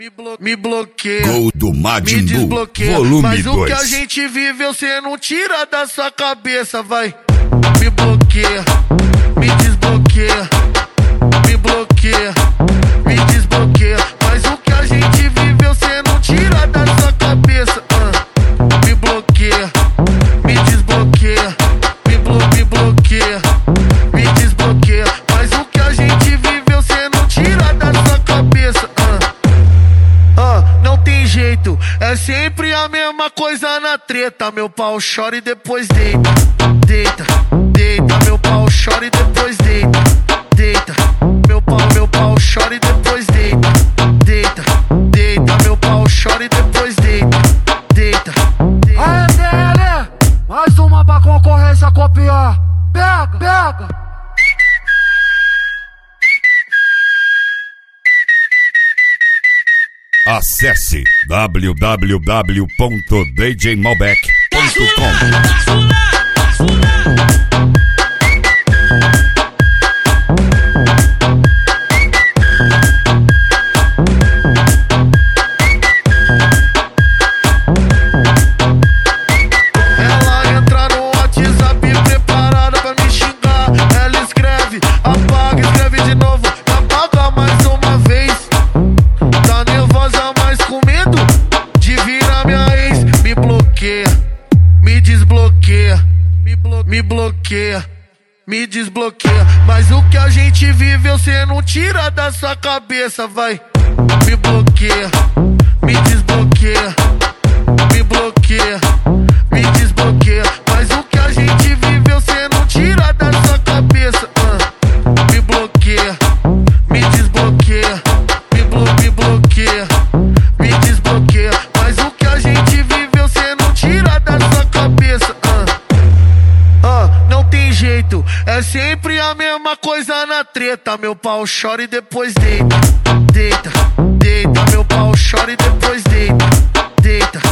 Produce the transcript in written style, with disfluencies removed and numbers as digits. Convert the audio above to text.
Me bloqueia, Gol do Majin me Buu, desbloqueia. volume Mas o 2. que a gente viveu cê não tira da sua cabeça, vai. Me bloqueia, me desbloqueia, me bloqueia, me desbloqueia. Mas o que a gente viveu cê não tira da sua cabeça. Me bloqueia, me desbloqueia, me bloqueia, me desbloqueia. Mas o que a gente viveu cê não tira da sua cabeça. Não tem jeito, é sempre a mesma coisa na treta. Meu pau chora e depois deita, deita, deita. Meu pau chora e depois deita, deita. Meu pau chora e depois deita, deita, deita. Meu pau chora e depois deita, deita. Aê, DL, mais uma pra concorrência copiar. Pega, pega. Acesse www.djmalbec.com. Ela entra no WhatsApp preparada pra me xingar. Ela escreve, apaga, escreve de novo, apaga mais uma vez. Tá nervosa, mas com medo de virar minha ex. Me bloqueia, me desbloqueia, me bloqueia, me desbloqueia. Mas o que a gente viveu cê não tira da sua cabeça, vai. Me bloqueia, me desbloqueia, me bloqueia, me desbloqueia. Mas o que a gente viveu cê não tira da sua cabeça. Me bloqueia, me desbloqueia, me bloqueia, me desbloqueia. Mas o que a gente viveu cê não tira da sua cabeça. Não tem jeito, é sempre a mesma coisa na treta. Meu pau chora e depois deita, deita, deita. Meu pau chora e depois deita, deita.